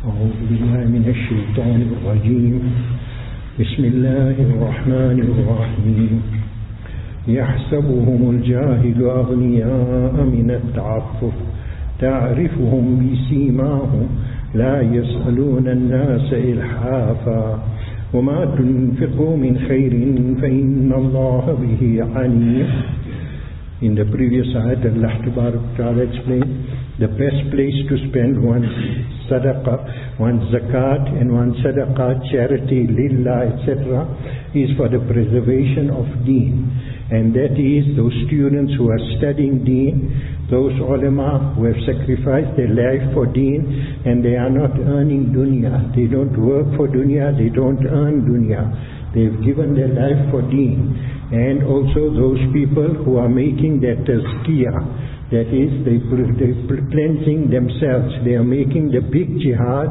أعوذ بالله من الشيطان الرجيم. بسم الله الرحمن الرحيم. يحسبهم الجاهل أغنياء من التعفف تعرفهم بسيماهم لا يسألون الناس إلحافا وما تنفقوا من خير فإن الله به عليم. In the previous ayat, Allah Ta'ala explained the best place to spend one's sadaqah, one's zakat and one's sadaqah, charity, lillah, etc. is for the preservation of deen. And that is those students who are studying deen, those ulama who have sacrificed their life for deen and they are not earning dunya. They don't work for dunya, they don't earn dunya. They've given their life for deen. And also those people who are making that tazkiyah, that is, they're cleansing themselves. They are making the big jihad,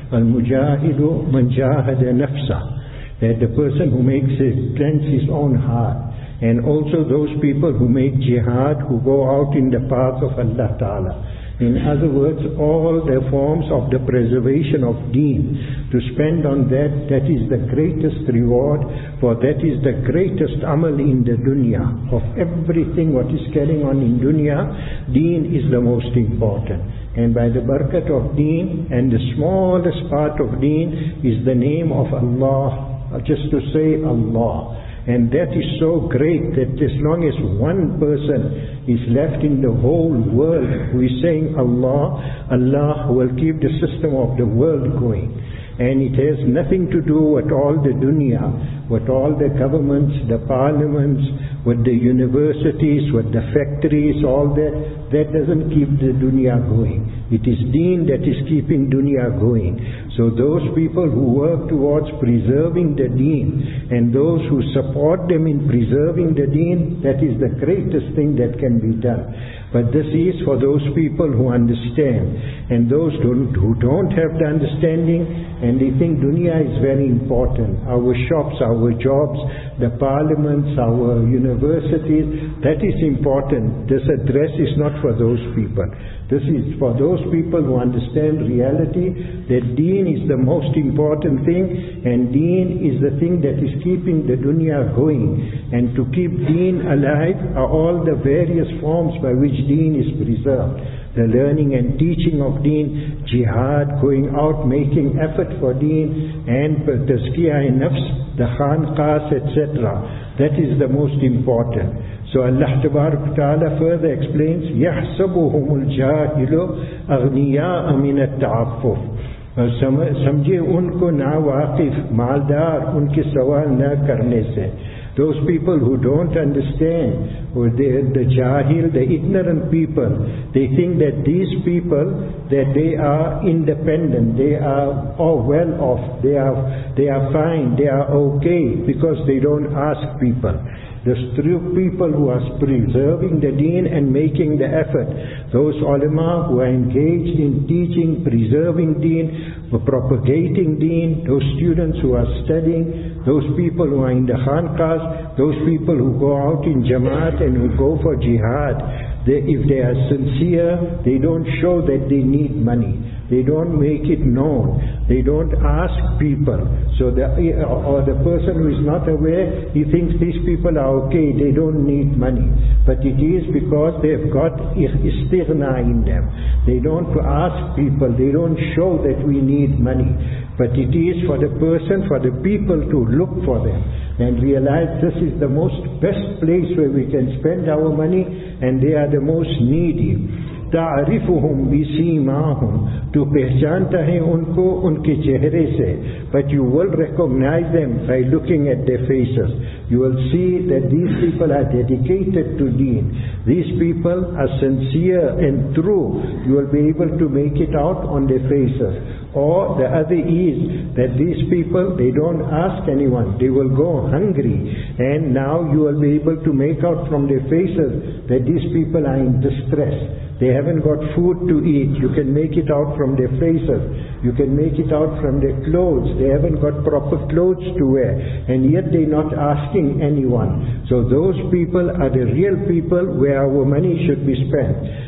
al-mujahidu man jahada nafsa, that the person who cleanses his own heart. And also those people who make jihad, who go out in the path of Allah Ta'ala. In other words, all the forms of the preservation of deen, to spend on that, that is the greatest reward, for that is the greatest amal in the dunya. Of everything what is carrying on in dunya, deen is the most important. And by the barakat of deen, and the smallest part of deen is the name of Allah, just to say Allah. And that is so great that as long as one person is left in the whole world who is saying Allah, Allah will keep the system of the world going. And it has nothing to do with all the dunya, with all the governments, the parliaments, with the universities, with the factories, all that. That doesn't keep the dunya going. It is deen that is keeping dunya going. So those people who work towards preserving the deen and those who support them in preserving the deen, that is the greatest thing that can be done. But this is for those people who understand, and those who don't have the understanding and they think dunya is very important. Our shops, our jobs, the parliaments, our universities, that is important. This address is not for those people. This is for those people who understand reality, that deen is the most important thing, and deen is the thing that is keeping the dunya going. And to keep deen alive are all the various forms by which deen is preserved. The learning and teaching of deen, jihad, going out, making effort for deen, and tazkiyah in nafs, the khanqas, etc. That is the most important. So Allah Ta'ala further explains, يَحْسَبُهُمُ الْجَاهِلُ أَغْنِيَاءَ مِنَ التَّعَفُّفِ. समझे उनको ना वाकिफ, मालदार, उनके सवाल ना करने से. Those people who don't understand, or the jahil, the ignorant people, they think that these people, that they are independent, they are well off, they are fine, they are okay, because they don't ask people. The true people who are preserving the deen and making the effort, those ulama who are engaged in teaching, preserving deen, propagating deen, those students who are studying, those people who are in the khanqas, those people who go out in jamaat and who go for jihad, if they are sincere, they don't show that they need money. They don't make it known. They don't ask people. So the person who is not aware, he thinks these people are okay, they don't need money. But it is because they've got istighna in them. They don't ask people, they don't show that we need money. But it is for the person, for the people to look for them and realize this is the most best place where we can spend our money, and they are the most needy. تعرفهم بسيماهم, to पहचानता है उनको उनके चेहरे से, but you will recognize them by looking at their faces. You will see that these people are dedicated to deen. These people are sincere and true. You will be able to make it out on their faces. Or the other is that these people, they don't ask anyone. They will go hungry. And now you will be able to make out from their faces that these people are in distress. They haven't got food to eat. You can make it out from their faces. You can make it out from their clothes. They haven't got proper clothes to wear. And yet they're not asking anyone. So those people are the real people where our money should be spent.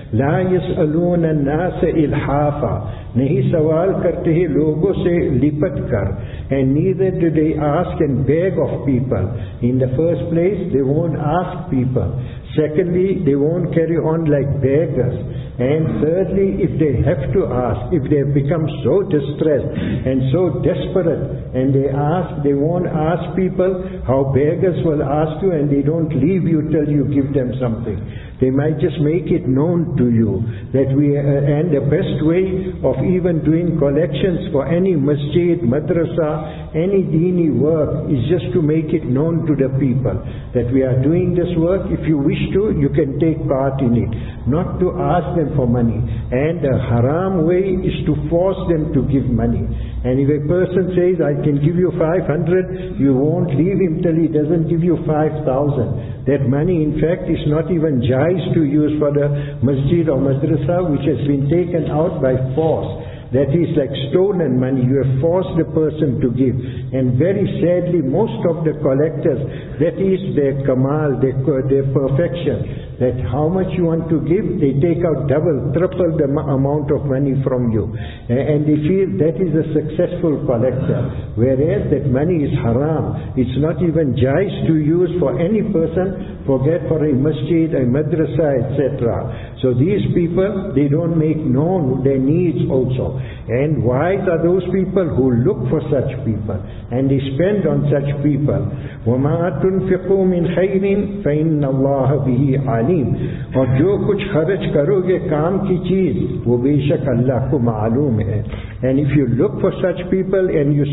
ला यसअलून अन्नास इल्हाफा, नहीं सवाल करते हैं लोगों से लिपट कर, and neither do they ask and beg of people. In the first place, they won't ask people. Secondly, they won't carry on like beggars. And thirdly, if they have to ask, if they have become so distressed and so desperate, and they won't ask people how beggars will ask you, and they don't leave you till you give them something. They might just make it known to you that and the best way of even doing collections for any masjid, madrasa, any deeni work is just to make it known to the people that we are doing this work. If you wish to, you can take part in it, not to ask them for money. And the haram way is to force them to give money. And if a person says, I can give you 500, you won't leave him till he doesn't give you 5,000. That money, in fact, is not even jais to use for the masjid or madrasa, which has been taken out by force. That is like stolen money. You have forced the person to give. And very sadly, most of the collectors, that is their kamal, their perfection. That how much you want to give, they take out double, triple the amount of money from you. And they feel that is a successful collector. Whereas that money is haram. It's not even jais to use for any person, forget for a masjid, a madrasa, etc. So these people, they don't make known their needs also. And wise are those people who look for such people and they spend on such people. وَمَا تُنْفِقُوا مِنْ خَيْرٍ فَإِنَّ اللَّهَ بِهِ عَلِيمٌ. और जो कुछ खर्च करोगे काम की चीज, वो बेशक अल्लाह को मालूम है. And if you look for such people and you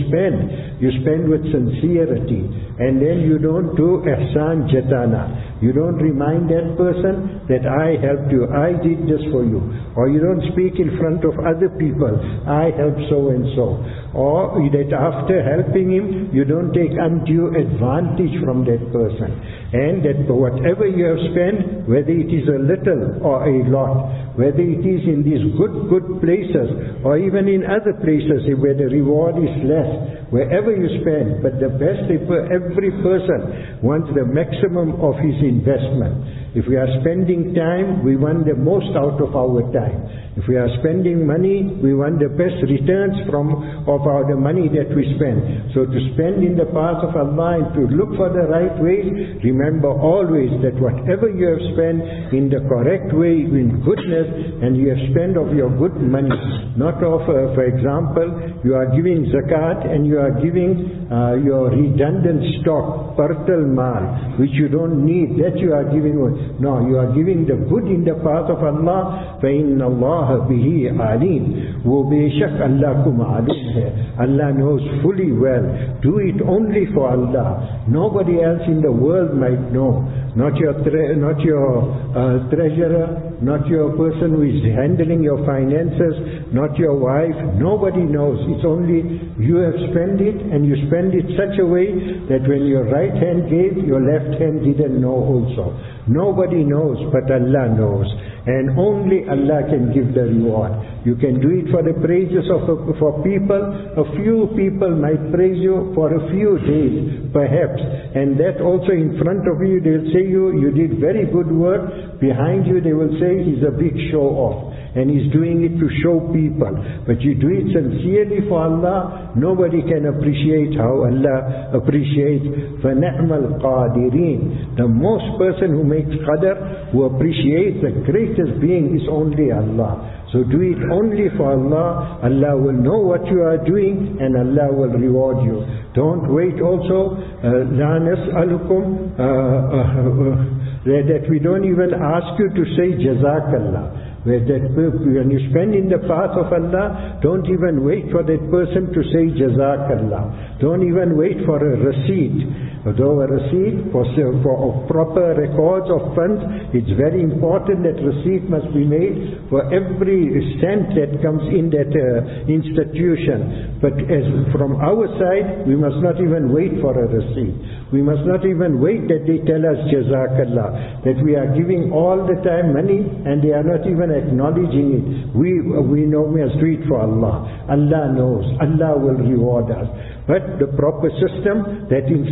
spend with sincerity, and then you don't do ihsan jatana. You don't remind that person that I helped you, I did this for you. Or you don't speak in front of other people, I helped so and so. Or that after helping him, you don't take undue advantage from that person. And that whatever you have spent, whether it is a little or a lot, whether it is in these good places or even in other places where the reward is less, wherever you spend, but the best, every person wants the maximum of his investment. If we are spending time, we want the most out of our time. If we are spending money, we want the best returns of the money that we spend. So to spend in the path of Allah and to look for the right ways, remember always that whatever you have spent in the correct way, in goodness, and you have spent of your good money, not of, for example, you are giving zakat and you are giving your redundant stock, partal mal, which you don't need, that you are giving away. No, you are giving the good in the path of Allah. فَإِنَّ اللَّهَ بِهِ عَلِيمٌ. वो बेशक अल्लाह को मालूम है. Allah knows fully well. Do it only for Allah. Nobody else in the world might know. Not your treasurer, not your person who is handling your finances, not your wife. Nobody knows. It's only you have spent it, and you spend it such a way that when your right hand gave, your left hand didn't know also. Nobody knows, but Allah knows. And only Allah can give the reward. You can do it for the praises for people. A few people might praise you for a few days, perhaps. And that also in front of you, they'll say you did very good work. Behind you, they will say he's a big show-off. And he's doing it to show people. But you do it sincerely for Allah, nobody can appreciate how Allah appreciates. فَنَعْمَ الْقَادِرِينَ. The most person who makes qadr, who appreciates the greatest being, is only Allah. So do it only for Allah. Allah will know what you are doing and Allah will reward you. Don't wait also. لَا نَسْأَلُكُمْ that we don't even ask you to say Jazakallah. When you spend in the path of Allah, don't even wait for that person to say Jazakallah. Don't even wait for a receipt. Although a receipt for proper records of funds, it's very important that receipt must be made for every cent that comes in that institution. But as from our side, we must not even wait for a receipt. We must not even wait that they tell us Jazakallah, that we are giving all the time money and they are not even acknowledging it. We know we must do it for Allah. Allah knows. Allah will reward us. But the proper system, that institution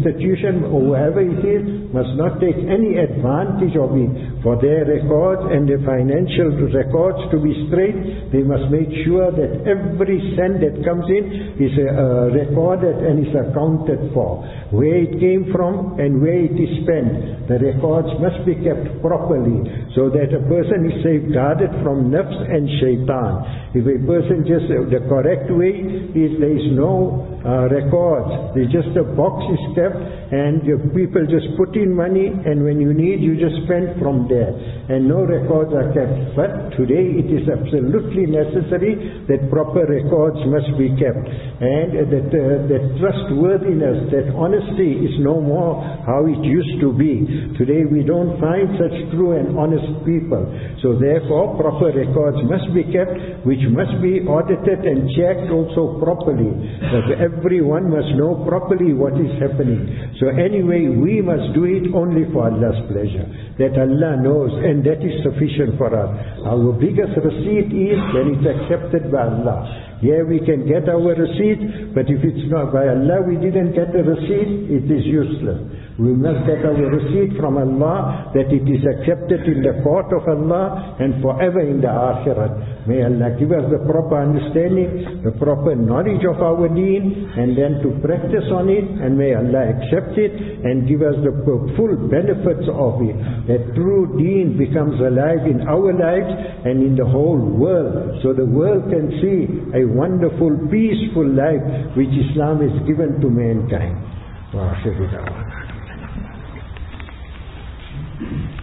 institution, whoever it is, must not take any advantage of it. For their records and their financial records to be straight, they must make sure that every cent that comes in is recorded and is accounted for. Where it came from and where it is spent. The records must be kept properly so that a person is safeguarded from nafs and shaitan. If a person just, the correct way is there is no records. There's just a box is kept and people just put in money, and when you need you just spend from there. And no records are kept. But today it is absolutely necessary that proper records must be kept. And that trustworthiness, that honesty is no more how it used to be. Today we don't find such true and honest people. So therefore proper records must be kept, which must be audited and checked also properly. That everyone must know properly what is happening. So anyway, we must do it only for Allah's pleasure. That Allah knows, and that is sufficient for us. Our biggest receipt is when it's accepted by Allah. Yeah, we can get our receipt, but if it's not by Allah, we didn't get the receipt, it is useless. We must get our receipt from Allah that it is accepted in the court of Allah and forever in the Akhirat. May Allah give us the proper understanding, the proper knowledge of our deen, and then to practice on it, and may Allah accept it and give us the full benefits of it. That true deen becomes alive in our lives and in the whole world, so the world can see a wonderful, peaceful life which Islam has given to mankind.